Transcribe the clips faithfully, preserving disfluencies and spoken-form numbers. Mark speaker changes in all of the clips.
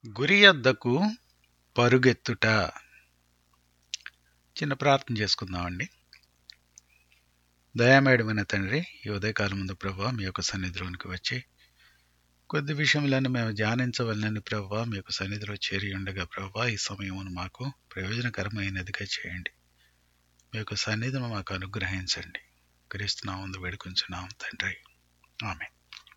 Speaker 1: గురి యొద్దకు పరుగెత్తుట. చిన్న ప్రార్థన చేసుకుందామండి. దయామేడమైన తండ్రి, ఈ ఉదయకాలం ముందు ప్రభువా మీ యొక్క సన్నిధిలోనికి వచ్చి కొద్ది విషయములను మేము ధ్యానించవలనని ప్రభువా మీ యొక్క సన్నిధిలో చేరి ఉండగా ప్రభువా ఈ సమయమును మాకు ప్రయోజనకరమైనదిగా చేయండి. మీ యొక్క సన్నిధిని మాకు అనుగ్రహించండి. క్రీస్తునామందు వేడుకొంచున్నాం తండ్రి, ఆమేన్.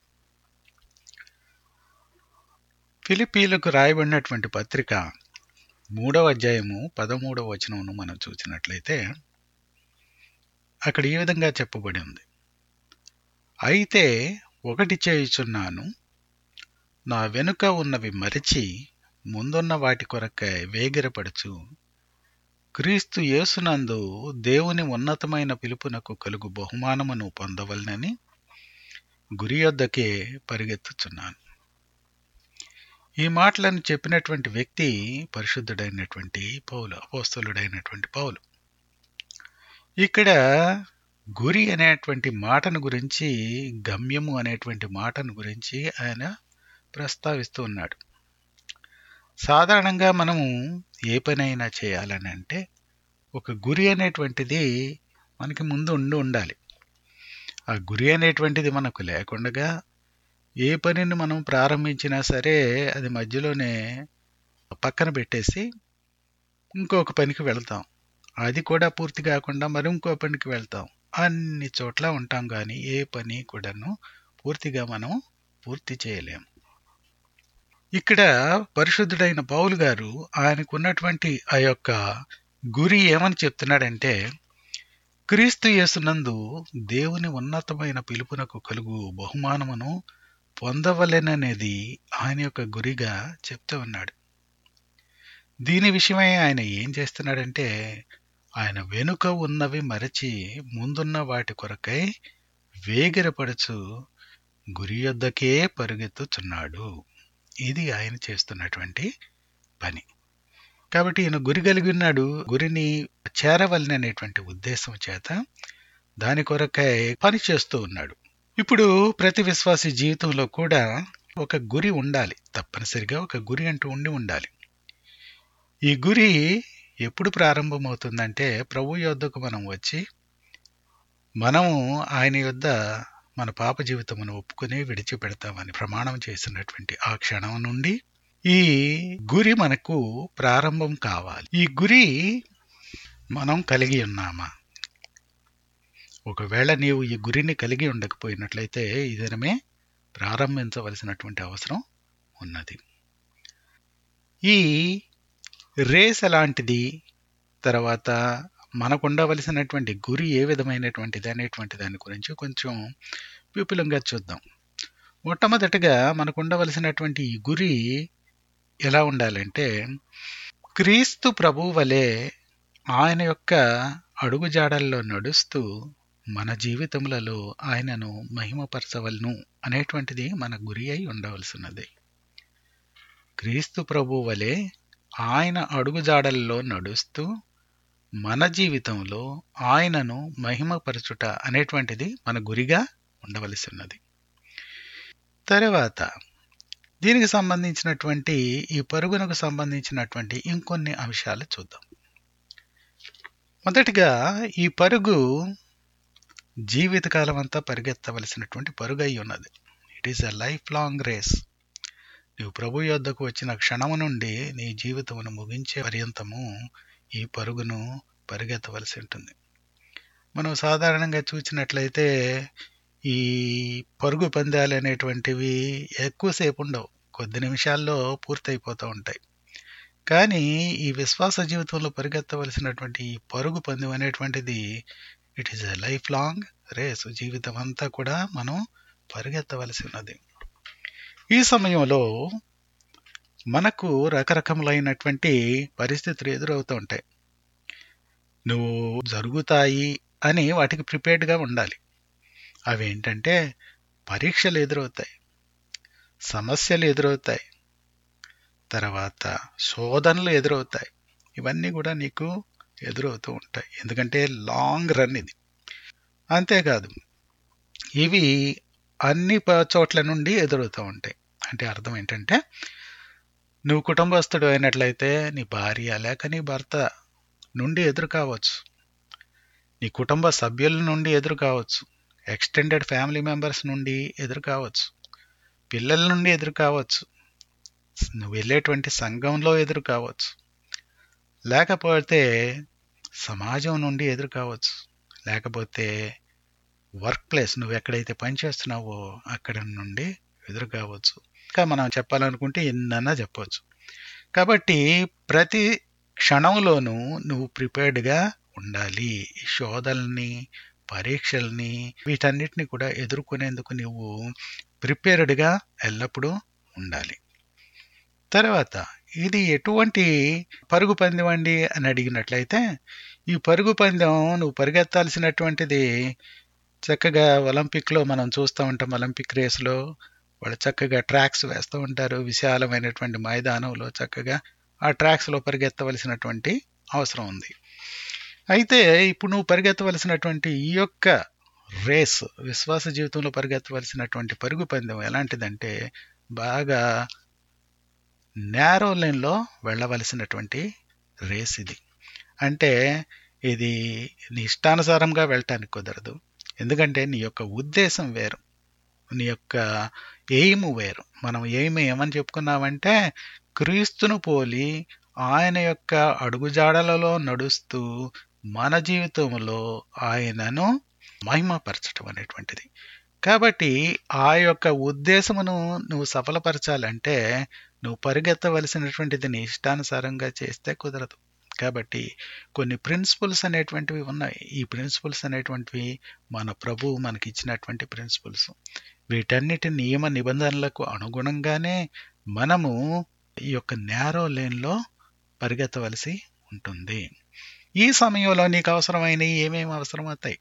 Speaker 1: ఫిలిప్పీలకు రాయబడినటువంటి పత్రిక మూడవ అధ్యాయము పదమూడవ వచనమును మనం చూసినట్లయితే అక్కడ ఈ విధంగా చెప్పబడి ఉంది. అయితే ఒకటి చేయుచున్నాను, నా వెనుక ఉన్నవి మరచి ముందున్న వాటి కొరకై వేగిరపడుచు క్రీస్తు యేసునందు దేవుని ఉన్నతమైన పిలుపునకు కలుగు బహుమానమును పొందవలనని గురి యొద్దకే పరిగెత్తుచున్నాను. ఈ మాటలను చెప్పినటువంటి వ్యక్తి పరిశుద్ధుడైనటువంటి పౌలు, అపోస్తలుడైనటువంటి పౌలు. ఇక్కడ గురి అనేటువంటి మాటను గురించి, గమ్యము అనేటువంటి మాటను గురించి ఆయన ప్రస్తావిస్తూ ఉన్నాడు. సాధారణంగా మనము ఏ పనైనా చేయాలని అంటే ఒక గురి అనేటువంటిది మనకి ముందు ఉండి ఉండాలి. ఆ గురి అనేటువంటిది మనకు లేకుండా ఏ పనిని మనం ప్రారంభించినా సరే అది మధ్యలోనే పక్కన పెట్టేసి ఇంకొక పనికి వెళ్తాం. అది కూడా పూర్తి కాకుండా మరి ఇంకో పనికి వెళ్తాం. అన్ని చోట్ల ఉంటాం, కానీ ఏ పని కూడాను పూర్తిగా మనం పూర్తి చేయలేము. ఇక్కడ పరిశుద్ధుడైన పౌలు గారు ఆయనకు ఉన్నటువంటి ఆ యొక్క గురి ఏమని చెప్తున్నాడంటే, క్రీస్తు యేసునందు దేవుని ఉన్నతమైన పిలుపునకు కలుగు బహుమానమును పొందవలెననేది ఆయన యొక్క గురిగా చెప్తూ ఉన్నాడు. దీని విషయమై ఆయన ఏం చేస్తున్నాడంటే, ఆయన వెనుక ఉన్నవి మరచి ముందున్న వాటి కొరకై వేగిరపడుచు గురి యొద్దకే పరుగెత్తుచున్నాడు. ఇది ఆయన చేస్తున్నటువంటి పని. కాబట్టి ఈయన గురి కలిగి ఉన్నాడు. గురిని చేరవలననేటువంటి ఉద్దేశం చేత దాని కొరకై పని చేస్తూ ఉన్నాడు. ఇప్పుడు ప్రతి విశ్వాసి జీవితంలో కూడా ఒక గురి ఉండాలి. తప్పనిసరిగా ఒక గురి అంటూ ఉండి ఉండాలి. ఈ గురి ఎప్పుడు ప్రారంభమవుతుందంటే, ప్రభు యొద్దకు మనం వచ్చి మనము ఆయన యొద్ద మన పాప జీవితమును ఒప్పుకొని విడిచిపెడతామని ప్రమాణం చేసినటువంటి ఆ క్షణం నుండి ఈ గురి మనకు ప్రారంభం కావాలి. ఈ గురి మనం కలిగి ఉన్నామా? ఒకవేళ నీవు ఈ గురిని కలిగి ఉండకపోయినట్లయితే ఈ దినమే ప్రారంభించవలసినటువంటి అవసరం ఉన్నది. ఈ రేస్ ఎలాంటిది, తర్వాత మనకు ఉండవలసినటువంటి గురి ఏ విధమైనటువంటిది అనేటువంటి దాని గురించి కొంచెం విపులంగా చూద్దాం. మొట్టమొదటిగా మనకు ఉండవలసినటువంటి ఈ గురి ఎలా ఉండాలంటే, క్రీస్తు ప్రభువు వలె ఆయన యొక్క అడుగుజాడల్లో నడుస్తూ మన జీవితములలో ఆయనను మహిమపరచవలను అనేటువంటిది మన గురి అయి ఉండవలసినది. క్రీస్తు ప్రభువు వలె ఆయన అడుగుజాడల్లో నడుస్తూ మన జీవితంలో ఆయనను మహిమపరచుట అనేటువంటిది మన గురిగా ఉండవలసినది. తర్వాత దీనికి సంబంధించినటువంటి ఈ పరుగునకు సంబంధించినటువంటి ఇంకొన్ని అంశాలు చూద్దాం. మొదటిగా ఈ పరుగు జీవితకాలం అంతా పరిగెత్తవలసినటువంటి పరుగు అయి ఉన్నది. It is a lifelong race. నీవు ప్రభు యొద్దకు వచ్చిన క్షణము నుండి నీ జీవితమును ముగించే పర్యంతము ఈ పరుగును పరిగెత్తవలసి ఉంటుంది. మనం సాధారణంగా చూసినట్లయితే ఈ పరుగు పందాలు అనేటువంటివి ఎక్కువసేపు ఉండవు, కొద్ది నిమిషాల్లో పూర్తయిపోతూ ఉంటాయి. కానీ ఈ విశ్వాస జీవితంలో పరిగెత్తవలసినటువంటి ఈ పరుగు పందెం అనేటువంటిది it is a lifelong race. జీవితం అంతా కూడా మనం పరిగెత్తవలసి ఉన్నది. ఈ సమయంలో మనకు రకరకములైనటువంటి పరిస్థితులు ఎదురవుతూ ఉంటాయి. నువ్వు జరుగుతాయి అని వాటికి ప్రిపేర్డ్గా ఉండాలి. అవి ఏంటంటే, పరీక్షలు ఎదురవుతాయి, సమస్యలు ఎదురవుతాయి, తర్వాత శోధనలు ఎదురవుతాయి. ఇవన్నీ కూడా నీకు ఎదురవుతూ ఉంటాయి. ఎందుకంటే లాంగ్ రన్ ఇది. అంతేకాదు, ఇవి అన్ని చోట్ల నుండి ఎదురవుతూ ఉంటాయి. అంటే అర్థం ఏంటంటే, నువ్వు కుటుంబస్తుడు అయినట్లయితే నీ భార్య లేక నీ భర్త నుండి ఎదురు కావచ్చు, నీ కుటుంబ సభ్యుల నుండి ఎదురు కావచ్చు, ఎక్స్టెండెడ్ ఫ్యామిలీ మెంబర్స్ నుండి ఎదురు కావచ్చు, పిల్లల నుండి ఎదురు కావచ్చు, నువ్వు వెళ్ళేటువంటి సంఘంలో ఎదురు కావచ్చు, లేకపోతే సమాజం నుండి ఎదురు కావచ్చు, లేకపోతే వర్క్ ప్లేస్ నువ్వు ఎక్కడైతే పనిచేస్తున్నావో అక్కడ నుండి ఎదురు కావచ్చు. ఇంకా మనం చెప్పాలనుకుంటే ఎన్నన్నా చెప్పవచ్చు. కాబట్టి ప్రతి క్షణంలోనూ నువ్వు ప్రిపేర్డ్గా ఉండాలి. శోధల్ని, పరీక్షల్ని, వీటన్నిటిని కూడా ఎదుర్కొనేందుకు నువ్వు ప్రిపేర్డ్గా ఎల్లప్పుడూ ఉండాలి. తర్వాత ఇది ఎటువంటి పరుగు పందెం అండి అని అడిగినట్లయితే, ఈ పరుగు పందెం నువ్వు పరిగెత్తాల్సినటువంటిది చక్కగా ఒలింపిక్లో మనం చూస్తూ ఉంటాం. ఒలింపిక్ రేసులో వాళ్ళు చక్కగా ట్రాక్స్ వేస్తూ ఉంటారు. విశాలమైనటువంటి మైదానంలో చక్కగా ఆ ట్రాక్స్లో పరిగెత్తవలసినటువంటి అవసరం ఉంది. అయితే ఇప్పుడు నువ్వు పరిగెత్తవలసినటువంటి ఈ యొక్క రేస్, విశ్వాస జీవితంలో పరిగెత్తవలసినటువంటి పరుగు పందెం ఎలాంటిదంటే, బాగా నేరో లైన్లో వెళ్ళవలసినటువంటి రేస్ ఇది. అంటే ఇది నీ ఇష్టానుసారంగా వెళ్ళటానికి కుదరదు. ఎందుకంటే నీ యొక్క ఉద్దేశం వేరు, నీ యొక్క ఎయిమ్ వేరు. మనం ఎయిమ్ ఏమని చెప్పుకున్నామంటే, క్రీస్తును పోలి ఆయన యొక్క అడుగుజాడలలో నడుస్తూ మన జీవితంలో ఆయనను మహిమపరచడం అనేటువంటిది. కాబట్టి ఆ యొక్క ఉద్దేశమును నువ్వు సఫలపరచాలంటే నువ్వు పరిగెత్తవలసినటువంటిది నీ ఇష్టానుసారంగా చేస్తే కుదరదు. కాబట్టి కొన్ని ప్రిన్సిపల్స్ అనేటువంటివి ఉన్నాయి. ఈ ప్రిన్సిపల్స్ అనేటువంటివి మన ప్రభువు మనకి ఇచ్చినటువంటి ప్రిన్సిపల్స్. వీటన్నిటి నియమ నిబంధనలకు అనుగుణంగానే మనము ఈ యొక్క నేరో లేన్లో పరిగెత్తవలసి ఉంటుంది. ఈ సమయంలో నీకు అవసరమైనవి ఏమేమి అవసరమవుతాయి?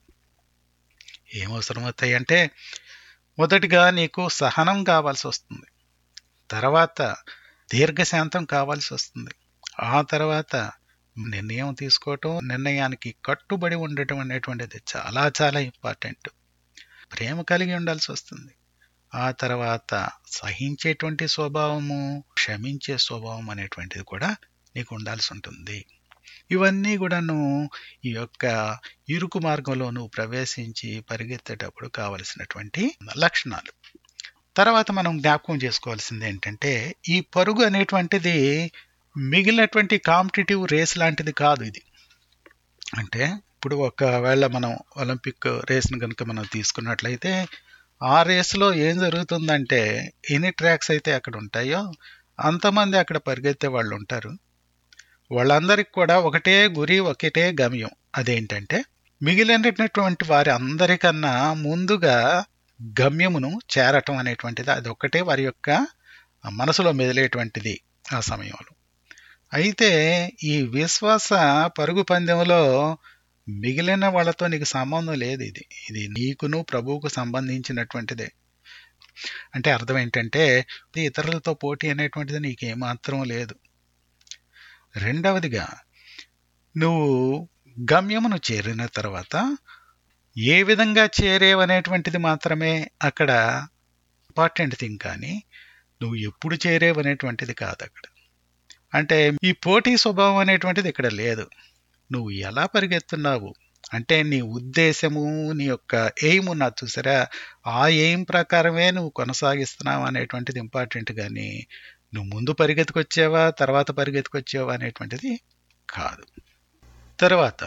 Speaker 1: ఏం అవసరమవుతాయి అంటే, మొదటిగా నీకు సహనం కావాల్సి వస్తుంది, తర్వాత దీర్ఘశాంతం కావాల్సి వస్తుంది, ఆ తర్వాత నిర్ణయం తీసుకోవటం, నిర్ణయానికి కట్టుబడి ఉండటం అనేటువంటిది చాలా చాలా ఇంపార్టెంట్. ప్రేమ కలిగి ఉండాల్సి వస్తుంది. ఆ తర్వాత సహించేటువంటి స్వభావము, క్షమించే స్వభావం అనేటువంటిది కూడా నీకు ఉండాల్సి ఉంటుంది. ఇవన్నీ కూడాను ఈ యొక్క ఇరుకు మార్గంలో నువ్వు ప్రవేశించి పరిగెత్తేటప్పుడు కావలసినటువంటి లక్షణాలు. తర్వాత మనం జ్ఞాపకం చేసుకోవాల్సింది ఏంటంటే, ఈ పరుగు అనేటువంటిది మిగిలినటువంటి కాంపిటేటివ్ రేస్ లాంటిది కాదు ఇది. అంటే ఇప్పుడు ఒకవేళ మనం ఒలింపిక్ రేస్ను కనుక మనం తీసుకున్నట్లయితే, ఆ రేస్లో ఏం జరుగుతుందంటే, ఎన్ని ట్రాక్స్ అయితే అక్కడ ఉంటాయో అంతమంది అక్కడ పరిగెత్తే వాళ్ళు ఉంటారు. వాళ్ళందరికీ కూడా ఒకటే గురి, ఒకటే గమ్యం. అదేంటంటే, మిగిలినటువంటి వారి అందరికన్నా ముందుగా గమ్యమును చేరటం అనేటువంటిది, అది ఒక్కటే వారి యొక్క మనసులో మెదిలేటువంటిది ఆ సమయంలో. అయితే ఈ విశ్వాస పరుగు పందెంలో మిగిలిన వాళ్ళతో నీకు సంబంధం లేదు. ఇది ఇది నీకును ప్రభువుకు సంబంధించినటువంటిదే. అంటే అర్థం ఏంటంటే, ఇతరులతో పోటీ అనేటువంటిది నీకు ఏమాత్రం లేదు. రెండవదిగా, నువ్వు గమ్యమును చేరిన తర్వాత ఏ విధంగా చేరేవనేటువంటిది మాత్రమే అక్కడ ఇంపార్టెంట్ థింగ్, కానీ నువ్వు ఎప్పుడు చేరేవనేటువంటిది కాదు అక్కడ. అంటే ఈ పోటీ స్వభావం అనేటువంటిది ఇక్కడ లేదు. నువ్వు ఎలా పరిగెత్తున్నావు అంటే, నీ ఉద్దేశము, నీ యొక్క ఎయిమ్ ఉన్నది చూసారా, ఆ ఎయిమ్ ప్రకారమే నువ్వు కొనసాగిస్తున్నావు అనేటువంటిది ఇంపార్టెంట్, కానీ నువ్వు ముందు పరిగెత్తుకొచ్చావా తర్వాత పరిగెత్తుకొచ్చావా అనేటువంటిది కాదు. తర్వాత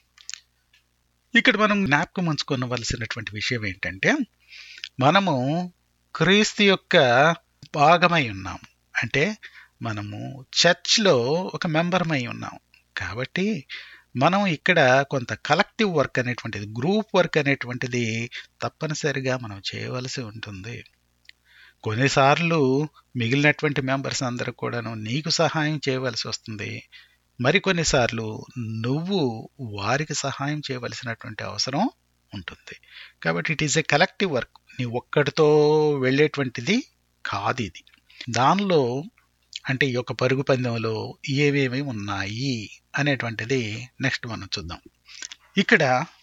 Speaker 1: ఇక్కడ మనం జ్ఞాపకం ఉంచుకోవలసినటువంటి విషయం ఏంటంటే, మనము క్రీస్తు యొక్క భాగమై ఉన్నాము. అంటే మనము చర్చ్లో ఒక మెంబర్మై ఉన్నాము. కాబట్టి మనం ఇక్కడ కొంత కలెక్టివ్ వర్క్ అనేటువంటిది, గ్రూప్ వర్క్ అనేటువంటిది తప్పనిసరిగా మనం చేయవలసి ఉంటుంది. కొన్నిసార్లు మిగిలినటువంటి మెంబర్స్ అందరూ కూడాను నీకు సహాయం చేయవలసి వస్తుంది. మరికొన్నిసార్లు నువ్వు వారికి సహాయం చేయవలసినటువంటి అవసరం ఉంటుంది. కాబట్టి it is a collective work. నీ ఒక్కడితో వెళ్ళేటువంటిది కాదు ఇది. దానిలో అంటే ఈ యొక్క పరుగు పందెంలో ఏమేమి ఉన్నాయి అనేటువంటిది నెక్స్ట్ మనం చూద్దాం. ఇక్కడ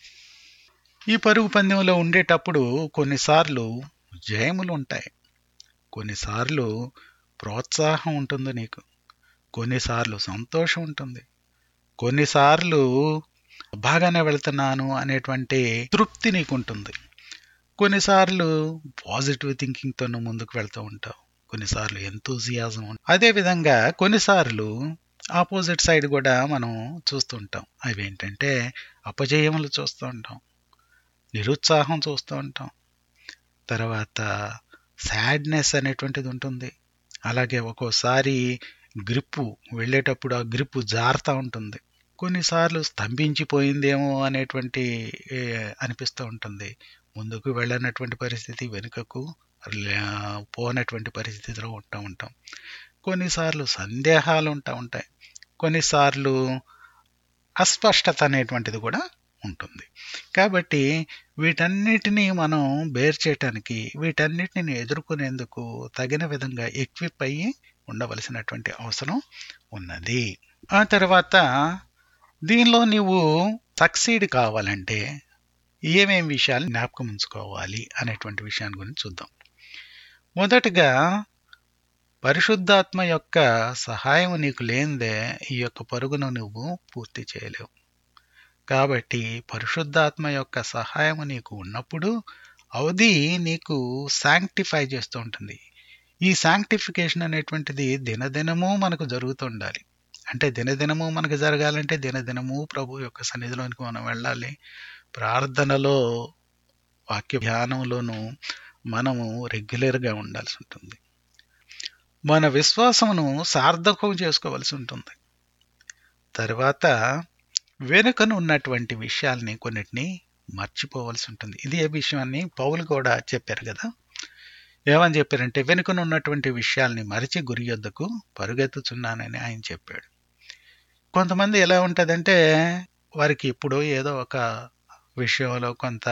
Speaker 1: ఈ పరుగు పందెంలో ఉండేటప్పుడు కొన్నిసార్లు జయములు ఉంటాయి, కొన్నిసార్లు ప్రోత్సాహం ఉంటుంది నీకు, కొన్నిసార్లు సంతోషం ఉంటుంది, కొన్నిసార్లు బాగానే వెళ్తున్నాను అనేటువంటి తృప్తి నీకు ఉంటుంది, కొన్నిసార్లు పాజిటివ్ థింకింగ్తో నువ్వు ముందుకు వెళ్తూ ఉంటావు, కొన్నిసార్లు ఎంతూజియాజం. అదేవిధంగా కొన్నిసార్లు ఆపోజిట్ సైడ్ కూడా మనం చూస్తూ ఉంటాం. అవి ఏంటంటే అపజయములు చూస్తూ ఉంటాం, నిరుత్సాహం చూస్తూ ఉంటాం, తర్వాత సాడ్నెస్ అనేటువంటిది ఉంటుంది. అలాగే ఒక్కోసారి గ్రిప్పు వెళ్ళేటప్పుడు ఆ గ్రిప్పు జారుతూ ఉంటుంది, కొన్నిసార్లు స్తంభించిపోయిందేమో అనేటువంటి అనిపిస్తూ ఉంటుంది, ముందుకు వెళ్ళనటువంటి పరిస్థితి, వెనుకకు పోనటువంటి పరిస్థితిలో ఉంటూ ఉంటాం, కొన్నిసార్లు సందేహాలు ఉంటూ ఉంటాయి, కొన్నిసార్లు అస్పష్టత అనేటువంటిది కూడా ఉంటుంది. కాబట్టి వీటన్నిటినీ మనం బేర్ చేయటానికి, వీటన్నిటిని ఎదుర్కొనేందుకు తగిన విధంగా ఎక్విప్ అయ్యి ఉండవలసినటువంటి అవసరం ఉన్నది. ఆ తర్వాత దీనిలో నీవు సక్సీడ్ కావాలంటే ఏమేమి విషయాలు జ్ఞాపకం ఉంచుకోవాలి అనేటువంటి విషయాన్ని గురించి చూద్దాం. మొదటగా పరిశుద్ధాత్మ యొక్క సహాయం నీకు లేనిదే ఈ యొక్క పరుగును నువ్వు పూర్తి చేయలేవు. కాబట్టి పరిశుద్ధాత్మ యొక్క సహాయం నీకు ఉన్నప్పుడు అది నీకు శాంక్టిఫై చేస్తూ ఉంటుంది. ఈ శాంక్టిఫికేషన్ అనేటువంటిది దినదినము మనకు జరుగుతూ ఉండాలి. అంటే దినదినము మనకు జరగాలంటే దినదినము ప్రభు యొక్క సన్నిధిలోనికి మనం వెళ్ళాలి. ప్రార్థనలో, వాక్య ధ్యానంలోనూ మనము రెగ్యులర్గా ఉండాల్సి ఉంటుంది. మన విశ్వాసమును సార్థకం చేసుకోవలసి ఉంటుంది. తర్వాత వెనుకను ఉన్నటువంటి విషయాల్ని కొన్నిటిని మర్చిపోవలసి ఉంటుంది. ఇది ఏ విషయాన్ని పౌలు కూడా చెప్పారు కదా. ఏమని చెప్పారంటే వెనుకను ఉన్నటువంటి విషయాల్ని మరిచి గురి యొద్దకు పరుగెత్తుచున్నానని ఆయన చెప్పాడు. కొంతమంది ఎలా ఉంటుందంటే వారికి ఎప్పుడో ఏదో ఒక విషయంలో కొంత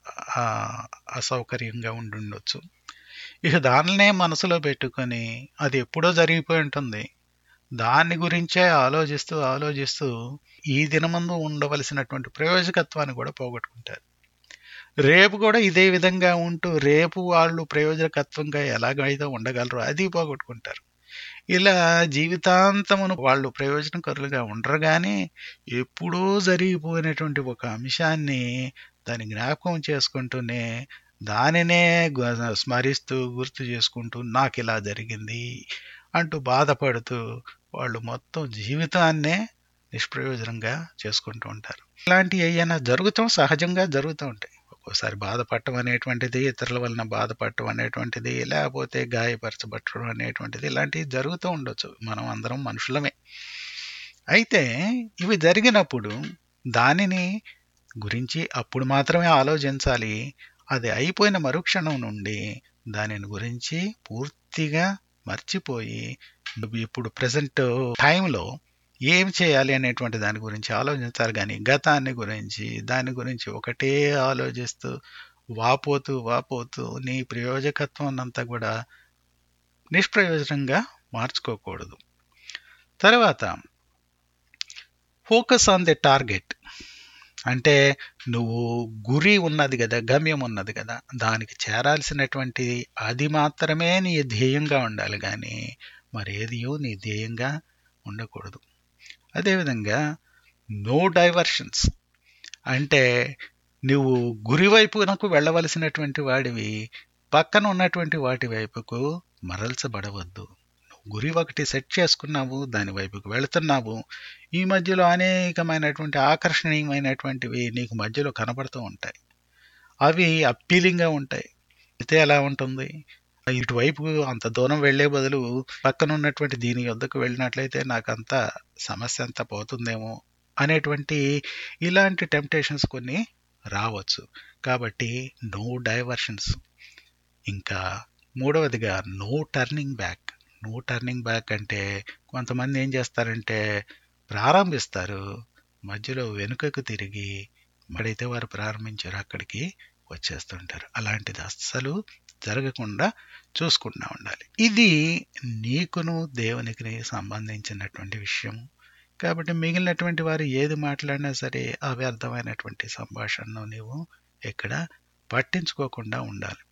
Speaker 1: అసౌకర్యంగా ఉండి ఉండొచ్చు. ఇక దానినే మనసులో పెట్టుకొని అది ఎప్పుడో జరిగిపోయి ఉంటుంది, దాని గురించే ఆలోచిస్తూ ఆలోచిస్తూ ఈ దినమందు ఉండవలసినటువంటి ప్రయోజకత్వాన్ని కూడా పోగొట్టుకుంటారు. రేపు కూడా ఇదే విధంగా ఉంటూ రేపు వాళ్ళు ప్రయోజకత్వంగా ఎలాగైతే ఉండగలరో అది పోగొట్టుకుంటారు. ఇలా జీవితాంతమును వాళ్ళు ప్రయోజనకరులుగా ఉండరు. కానీ ఎప్పుడూ జరిగిపోయినటువంటి ఒక అంశాన్ని దాన్ని జ్ఞాపకం చేసుకుంటూనే దానినే స్మరిస్తూ గుర్తు చేసుకుంటూ నాకు ఇలా జరిగింది అంటూ బాధపడుతూ వాళ్ళు మొత్తం జీవితాన్నే నిష్ప్రయోజనంగా చేసుకుంటూ ఉంటారు. ఇలాంటివి ఏమైనా జరుగుతాం, సహజంగా జరుగుతూ ఉంటాయి. ఒక్కోసారి బాధపడటం అనేటువంటిది, ఇతరుల వలన బాధపడటం అనేటువంటిది, లేకపోతే గాయపరచబట్టడం అనేటువంటిది, ఇలాంటివి జరుగుతూ ఉండొచ్చు. మనం అందరం మనుషులమే. అయితే ఇవి జరిగినప్పుడు దానిని గురించి అప్పుడు మాత్రమే ఆలోచించాలి. అది అయిపోయిన మరుక్షణం నుండి దానిని గురించి పూర్తిగా మర్చిపోయి ఇప్పుడు ప్రజెంట్ టైంలో ఏం చేయాలి అనేటువంటి దాని గురించి ఆలోచించాలి. కానీ గతాన్ని గురించి దాని గురించి ఒకటే ఆలోచిస్తూ వాపోతూ వాపోతూ నీ ప్రయోజకత్వం అంతా కూడా నిష్ప్రయోజనంగా మార్చుకోకూడదు. తర్వాత ఫోకస్ ఆన్ ది టార్గెట్. అంటే నువ్వు గురి ఉన్నది కదా, గమ్యం ఉన్నది కదా, దానికి చేరాల్సినటువంటి అది మాత్రమే నీ ధ్యేయంగా ఉండాలి. కానీ మరేదియో నీ ధ్యేయంగా ఉండకూడదు. అదేవిధంగా నో డైవర్షన్స్. అంటే నువ్వు గురి వైపునకు వెళ్ళవలసినటువంటి వాడివి పక్కన ఉన్నటువంటి వాటి వైపుకు మరల్చబడవద్దు. గురి ఒకటి సెట్ చేసుకున్నావు, దాని వైపుకు వెళుతున్నావు. ఈ మధ్యలో అనేకమైనటువంటి ఆకర్షణీయమైనటువంటివి నీకు మధ్యలో కనబడుతూ ఉంటాయి. అవి అప్పీలింగ్గా ఉంటాయి. అయితే ఎలా ఉంటుంది, ఇటువైపు అంత దూరం వెళ్లే బదులు పక్కన ఉన్నటువంటి దీని వద్దకు వెళ్ళినట్లయితే నాకు అంత సమస్య అంతా పోతుందేమో అనేటువంటి ఇలాంటి టెంప్టేషన్స్ కొన్ని రావచ్చు. కాబట్టి నో డైవర్షన్స్. ఇంకా మూడవదిగా no turning back. No turning back అంటే కొంతమంది ఏం చేస్తారంటే ప్రారంభిస్తారు, మధ్యలో వెనుకకు తిరిగి ఎక్కడైతే వారు ప్రారంభించారో అక్కడికి వచ్చేస్తుంటారు. అలాంటిది అస్సలు జరగకుండా చూసుకుంటూ ఉండాలి. ఇది నీకును దేవునికి సంబంధించినటువంటి విషయం. కాబట్టి మిగిలినటువంటి వారు ఏది మాట్లాడినా సరే అవ్యర్థమైనటువంటి సంభాషణను నీవు ఇక్కడ పట్టించుకోకుండా ఉండాలి.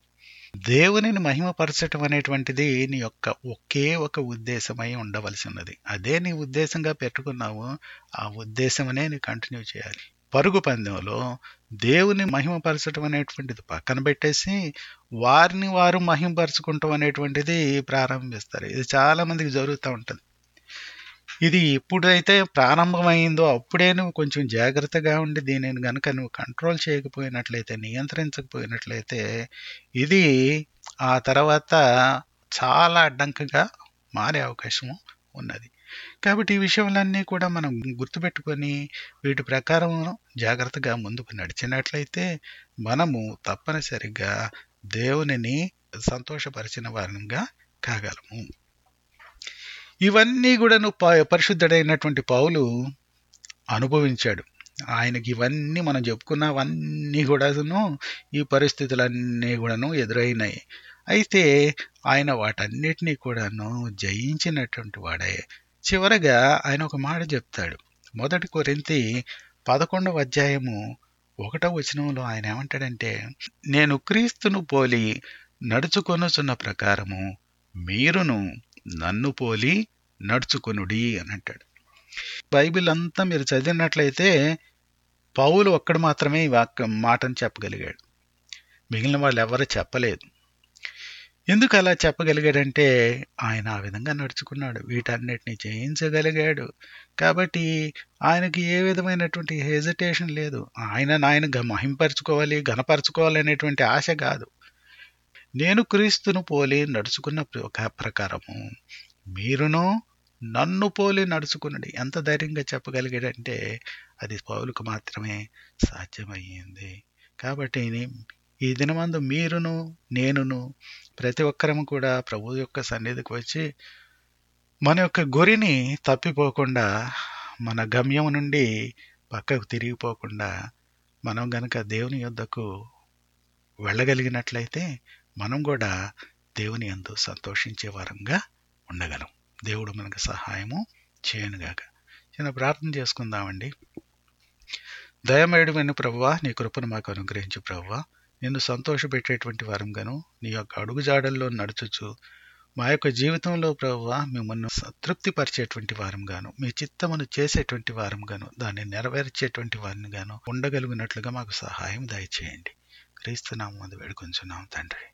Speaker 1: దేవునిని మహిమపరచటం అనేటువంటిది నీ యొక్క ఒకే ఒక ఉద్దేశమై ఉండవలసి ఉన్నది. అదే నీ ఉద్దేశంగా పెట్టుకున్నావు, ఆ ఉద్దేశమనే నీ కంటిన్యూ చేయాలి. పరుగు పందెంలో దేవుని మహిమపరచటం అనేటువంటిది పక్కన పెట్టేసి వారిని వారు మహిమపరచుకుంటాం అనేటువంటిది ప్రారంభిస్తారు. ఇది చాలా మందికి జరుగుతూ ఉంటుంది. ఇది ఎప్పుడైతే ప్రారంభమైందో అప్పుడే నువ్వు కొంచెం జాగ్రత్తగా ఉండి దీనిని గనుక నువ్వు కంట్రోల్ చేయకపోయినట్లయితే, నియంత్రించకపోయినట్లయితే ఇది ఆ తర్వాత చాలా అడ్డంకిగా మారే అవకాశం ఉన్నది. కాబట్టి ఈ విషయాలన్నీ కూడా మనం గుర్తుపెట్టుకొని వీటి ప్రకారం జాగ్రత్తగా ముందుకు నడిచినట్లయితే మనము తప్పనిసరిగా దేవునిని సంతోషపరిచిన వారంగా కాగలము. ఇవన్నీ కూడాను పరిశుద్ధుడైనటువంటి పౌలు అనుభవించాడు. ఆయనకి ఇవన్నీ మనం చెప్పుకున్నవన్నీ కూడాను ఈ పరిస్థితులన్నీ కూడాను ఎదురైనాయి. అయితే ఆయన వాటన్నిటినీ కూడాను జయించినటువంటి వాడే. చివరగా ఆయన ఒక మాట చెప్తాడు. మొదటి కొరింథీ పదకొండవ అధ్యాయము ఒకటవ వచనంలో ఆయన ఏమంటాడంటే, నేను క్రీస్తును పోలి నడుచుకొనుచున్న ప్రకారము మీరును నన్ను పోలి నడుచుకొనుడి అని అంటాడు. బైబిల్ అంతా మీరు చదివినట్లయితే పౌలు ఒక్కడు మాత్రమే ఈ వాక్య మాటను చెప్పగలిగాడు. మిగిలిన వాళ్ళు ఎవరు చెప్పలేదు. ఎందుకు అలా చెప్పగలిగాడంటే ఆయన ఆ విధంగా నడుచుకున్నాడు, వీటన్నిటిని జయించగలిగాడు. కాబట్టి ఆయనకి ఏ విధమైనటువంటి హెజిటేషన్ లేదు. ఆయన ఆయన మహింపరచుకోవాలి, ఘనపరచుకోవాలి అనేటువంటి ఆశ కాదు. నేను క్రీస్తును పోలి నడుచుకున్న ప్రకారము మీరును నన్ను పోలి నడుచుకున్నది. ఎంత ధైర్యంగా చెప్పగలిగాడంటే అది పౌలుకు మాత్రమే సాధ్యమయ్యింది. కాబట్టి ఈ దినమందు మీరును నేనును ప్రతి ఒక్కరము కూడా ప్రభు యొక్క సన్నిధికి వచ్చి మన యొక్క గురిని తప్పిపోకుండా, మన గమ్యం నుండి పక్కకు తిరిగిపోకుండా మనం గనక దేవుని యొద్దకు వెళ్ళగలిగినట్లయితే మనం కూడా దేవుని యందు సంతోషించే వారంగా ఉండగలం. దేవుడు మనకు సహాయము చేయనుగాక. చిన్న ప్రార్థన చేసుకుందామండి. దయమేయుడైన ప్రభువా, నీ కృపను మాకు అనుగ్రహించు ప్రభువా. నిన్ను సంతోషపెట్టేటువంటి వారంగాను నీ యొక్క అడుగుజాడల్లో నడుచుచు మా యొక్క జీవితంలో ప్రభువా మిమ్మల్ని తృప్తిపరిచేటువంటి వారంగాను, మీ చిత్తమును చేసేటువంటి వారంగాను, దాన్ని నెరవేర్చేటువంటి వారిని గాను ఉండగలిగినట్లుగా మాకు సహాయం దయచేయండి. క్రీస్తు నామమున వేడుకొంచున్నాం తండ్రి.